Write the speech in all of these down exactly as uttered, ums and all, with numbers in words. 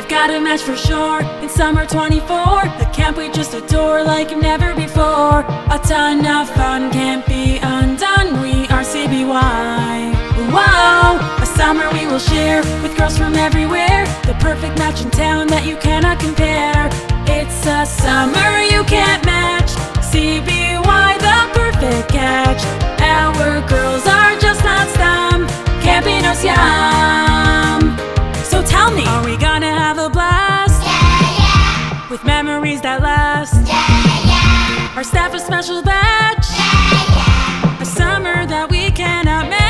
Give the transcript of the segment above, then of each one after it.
I've got a match for sure in summer twenty-four. The camp we just adore like never before. A ton of fun can't be undone. We are C B Y. Whoa, a summer we will share with girls from everywhere. The perfect match in town that you cannot compare. It's a summer you can't match. C B Y, the perfect catch. Our girls are just not stum. Campinos yum. So tell me, are we gonna have a blast? Yeah, yeah. With memories that last? Yeah, yeah. Our staff a special batch? Yeah, yeah. A summer that we cannot match.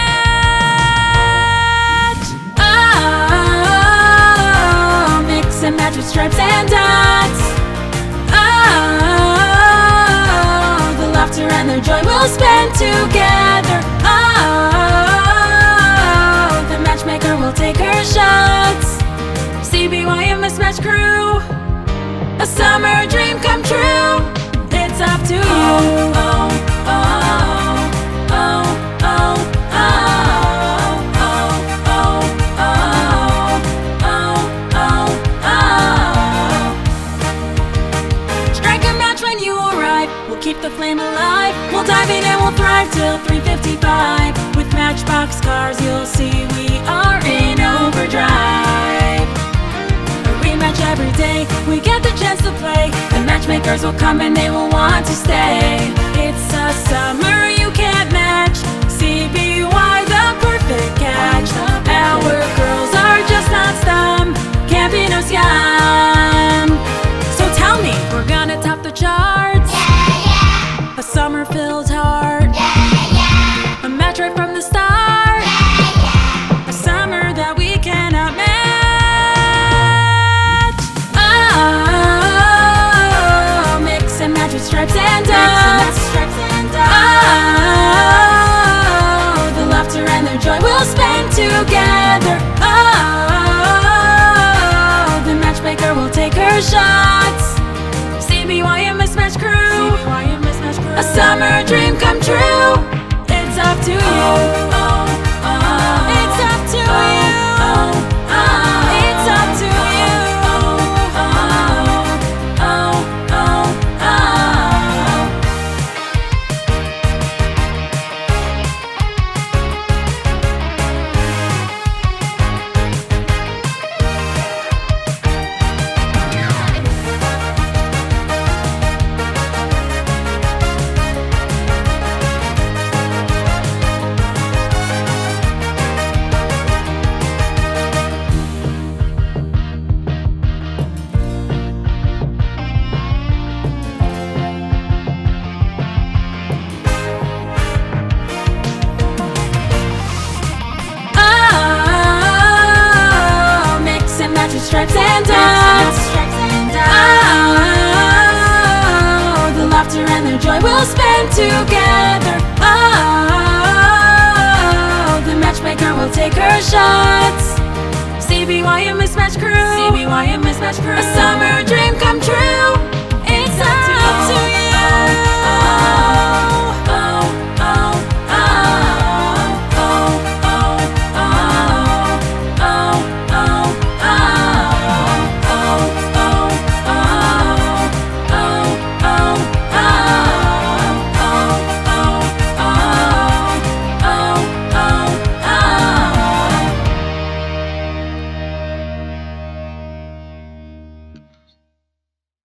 Oh, mix and match with stripes and dots. Oh, the laughter and the joy we'll spend together. Oh, the matchmaker will take her shots. C B Y and Mismatch Crew, a summer dream come true. It's up to you. Oh, oh, oh, oh, oh, oh, oh, oh, oh, oh. Strike a match when you arrive. We'll keep the flame alive. We'll dive in and we'll thrive till three fifty-five. With Matchbox cars, you'll see we are in overdrive. A rematch every day, we get the chance to play. The matchmakers will come and they will want to stay. It's a summer you can't match. C B Y, the perfect catch. Our girls are just not stum. Campinos yum. So tell me, we're gonna top the charts. Yeah, yeah. A summer filled heart. Yeah, yeah. A match right from the start. Yeah, yeah. A summer that we cannot match. Oh, mix and match with stripes and dots. Oh, the laughter and the joy we'll spend together. Oh, the matchmaker will take her shots. C B Y and Mismatch Crew, a summer dream come true. It's up to you. Oh, oh, oh. It's up to you. Oh, oh, oh. It's up to you. Oh, oh, oh, oh, oh. Oh, mix and match with stripes and dots.